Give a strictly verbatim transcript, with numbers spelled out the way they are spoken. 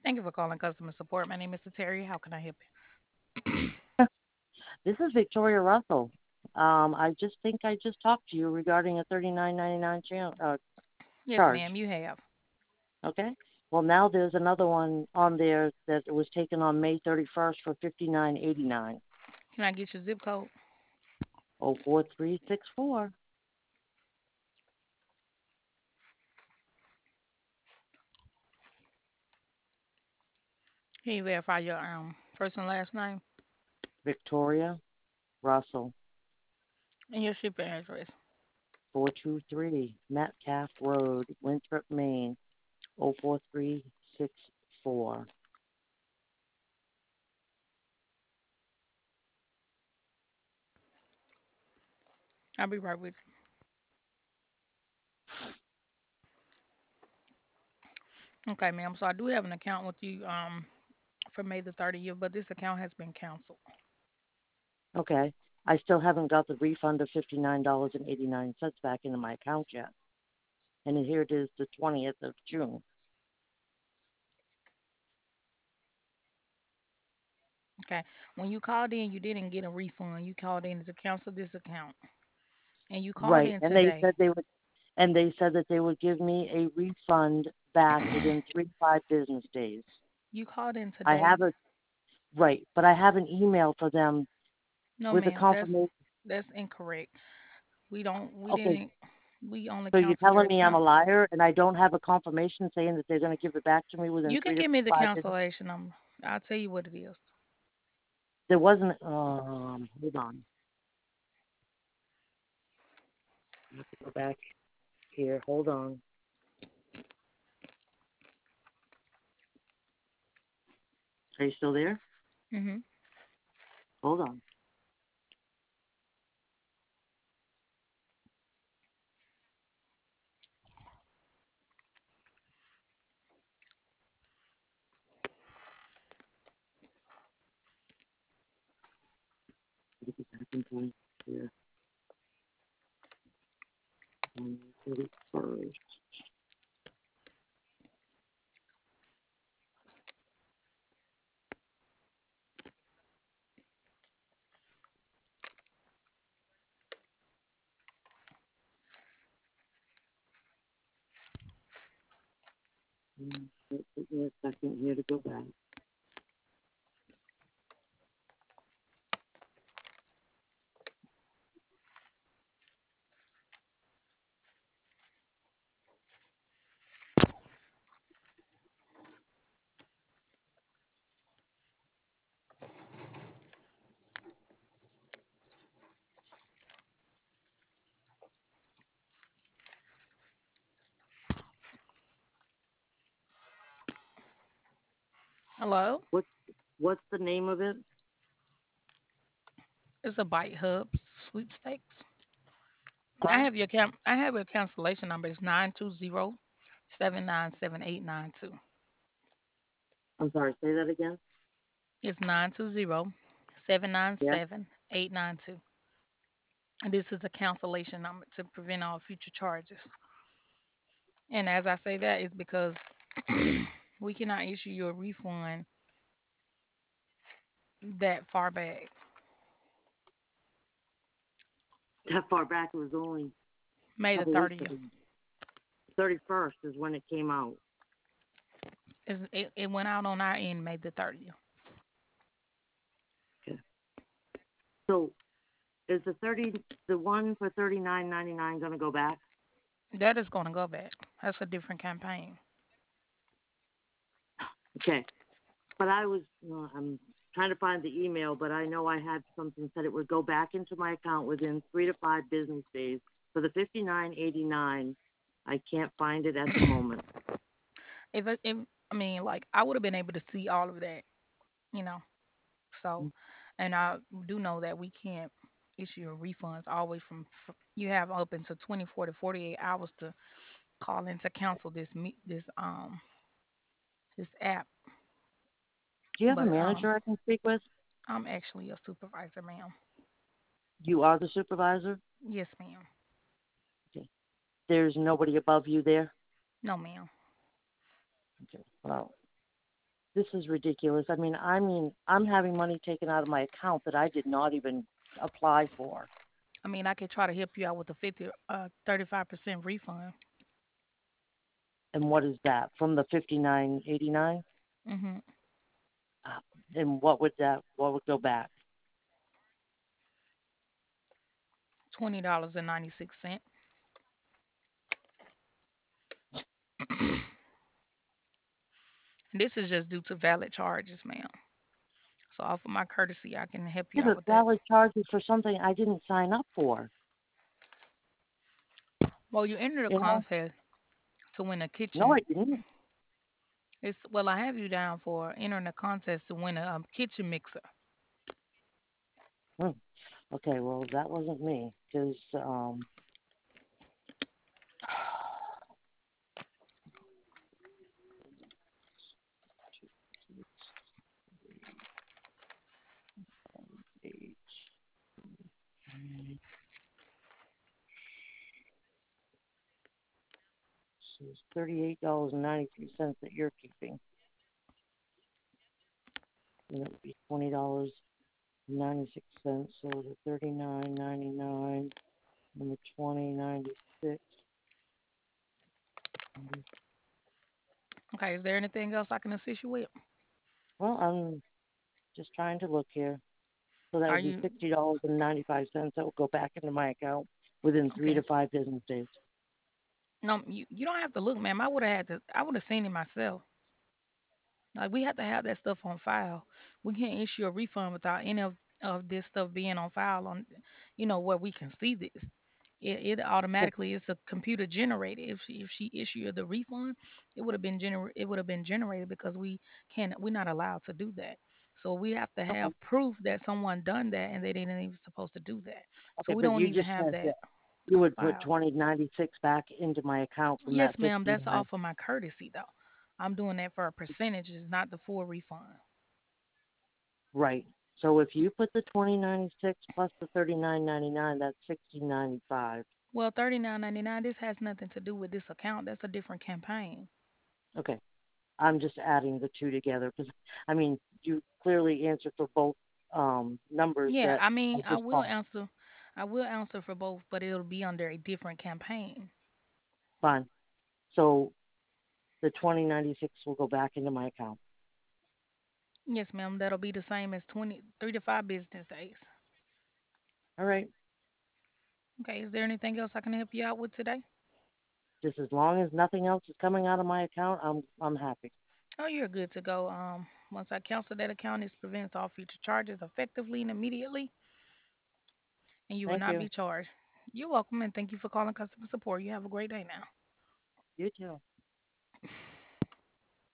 Thank you for calling customer support. My name is Terry. How can I help you? This is Victoria Russell. Um, I just think I just talked to you regarding a thirty-nine ninety-nine cha- uh, Yes, charge. ma'am, you have. Okay. Well, now there's another one on there that was taken on May thirty-first for fifty-nine eighty-nine. Can I get your zip code? Oh four three six four. Can you verify your um first and last name Victoria Russell, and your shipping address? four two three Metcalf Road, Winthrop, Maine, oh four three six four. I'll be right with you. Okay, ma'am. So I do have an account with you um for May the thirtieth, but this account has been canceled. Okay. I still haven't got the refund of fifty-nine dollars and eighty-nine cents back into my account yet. And here it is, the twentieth of June. Okay. When you called in, you didn't get a refund. You called in to cancel this account, and you called Right, in and they today. said they would, and they said that they would give me a refund back within three to five business days. You called in I today. have a right, but I have an email for them No, with a ma'am. That's confirmation. that's incorrect. We don't. We Okay, didn't. We only so you're canceled your telling me I'm a account. liar, and I don't have a confirmation saying that they're going to give it back to me within You can three to give me the five business. cancellation number. I'll tell you what it is. There wasn't. Um, hold on, I have to go back here. Hold on. Are you still there? Mhm. Hold on. Get back in point here. On the thirty-first. Mm, It took me a second here to go back. Hello. What what's the name of it? It's a Bite Hub sweepstakes. I Huh? have your cam. I have your cancellation number. It's nine two zero seven nine seven eight nine two. I'm sorry, say that again. It's nine two zero seven nine Yeah. seven eight nine two. And this is a cancellation number to prevent all future charges. And as I say that is because we cannot issue you a refund that far back. That far back it was only a May the couple weeks thirtieth. ago. Thirty-first is when it came out. It's, it, it went out on our end May the thirtieth. Okay. So is the thirty the one for thirty nine ninety nine gonna go back? That is going to go back. That's a different campaign. Okay. But I was uh, I'm trying to find the email, but I know I had something said it would go back into my account within three to five business days. For the fifty nine eighty nine, I can't find it at the moment. If, it- if I mean, like, I would have been able to see all of that, you know. So, and I do know that we can't issue your refunds always from, fr you have up until twenty-four to forty-eight hours to call in to cancel this me this um this app. Do you have a But um, manager I can speak with? I'm actually a supervisor, ma'am. You are the supervisor? Yes, ma'am. Okay. There's nobody above you there? No, ma'am. Okay. Well, This is ridiculous. I mean, I mean, I'm having money taken out of my account that I did not even apply for. I mean, I could try to help you out with a fifty, uh, thirty-five percent refund. And what is that? From the fifty-nine eighty-nine? hmm Uh, and what would that, what would go back? twenty dollars and ninety-six cents. This is just due to valid charges, ma'am. So, off of my courtesy, I can help you Yeah, out but with that. valid charges for something I didn't sign up for. Well, you entered a You know? contest to win a No, kitchen. I didn't. It's well, I have you down for entering a contest to win a um, kitchen mixer. Hmm. Okay, well, that wasn't me because um, eight, nine, so it's thirty-eight dollars and ninety-three cents that you're keeping, and it would be twenty dollars and ninety-six cents. So the thirty-nine ninety-nine and the twenty ninety-six. Okay, is there anything else I can assist you with? Well, I'm just trying to look here. So that Are would be you sixty dollars and ninety-five cents. That would go back into my account within three okay? to five business days. No, you, you don't have to look, ma'am. I would have had to. I would have seen it myself. Like we have to have that stuff on file. We can't issue a refund without any of, of this stuff being on file on, you know, where we can see this. It, it Oh, automatically it's a computer generated. If she if she issued the refund, it would have been gener it would have been generated because we can't we're not allowed to do that. So we have to okay. have proof that someone done that and they didn't even supposed to do that. So Okay, we but don't you even just have said that that you on would put file. twenty ninety-six back into my account from that Yes, ma'am. That's fifty-nine. off of my courtesy though. I'm doing that for a percentage. It's not the full refund. Right. So if you put the twenty ninety-six plus the thirty-nine ninety-nine, that's sixty ninety-five. Well, thirty-nine ninety-nine. This has nothing to do with this account. That's a different campaign. Okay. I'm just adding the two together because, I mean, you clearly answered for both um, numbers Yeah, that I I mean, I just will called. answer. I will answer for both, but it'll be under a different campaign. Fine. So the twenty ninety-six will go back into my account. Yes, ma'am. That'll be the same as twenty, three to five business days. All right. Okay. Is there anything else I can help you out with today? Just as long as nothing else is coming out of my account, I'm I'm happy. Oh, you're good to go. Um, once I cancel that account, this prevents all future charges effectively and immediately, and you will Thank not you. be charged. You're welcome, and thank you for calling customer support. You have a great day now. You too.